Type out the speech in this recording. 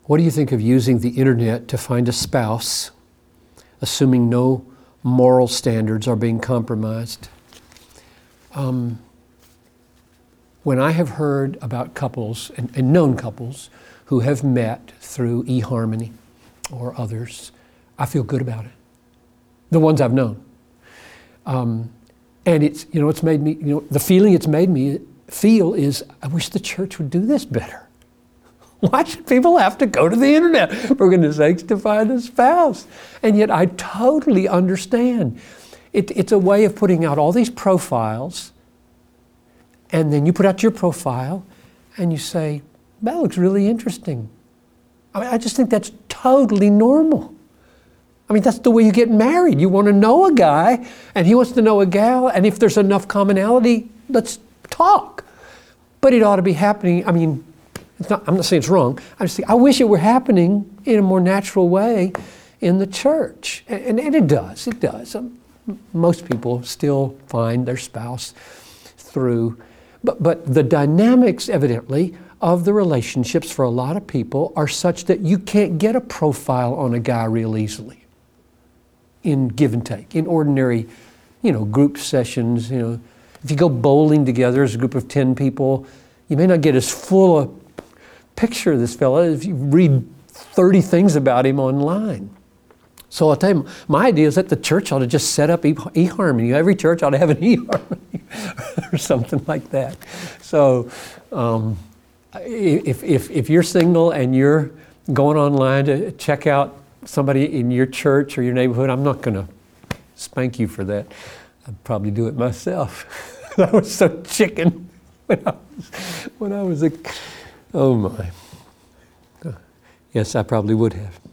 What do you think of using the internet to find a spouse, assuming no moral standards are being compromised? When I have heard about couples, and known couples, who have met through eHarmony or others, I feel good about it. The ones I've known. And it's made me, the feeling it's made me feel is, I wish the church would do this better. Why should people have to go to the internet, for goodness sakes, to find a spouse? And yet I totally understand. It's a way of putting out all these profiles, and then you put out your profile, and you say, that looks really interesting. I just think that's totally normal. That's the way you get married. You want to know a guy, and he wants to know a gal, and if there's enough commonality, let's talk. But it ought to be happening. I'm not saying it's wrong. I wish it were happening in a more natural way in the church. And it does. Most people still find their spouse through. But the dynamics, evidently, of the relationships for a lot of people are such that you can't get a profile on a guy real easily in give and take, in ordinary, group sessions. If you go bowling together as a group of 10 people, you may not get as full a picture of this fella if you read 30 things about him online. So I'll tell you, my idea is that the church ought to just set up eHarmony. Every church ought to have an eHarmony or something like that. So if you're single and you're going online to check out somebody in your church or your neighborhood, I'm not going to spank you for that. I'd probably do it myself. I was so chicken when I was a... Oh my. Yes, I probably would have.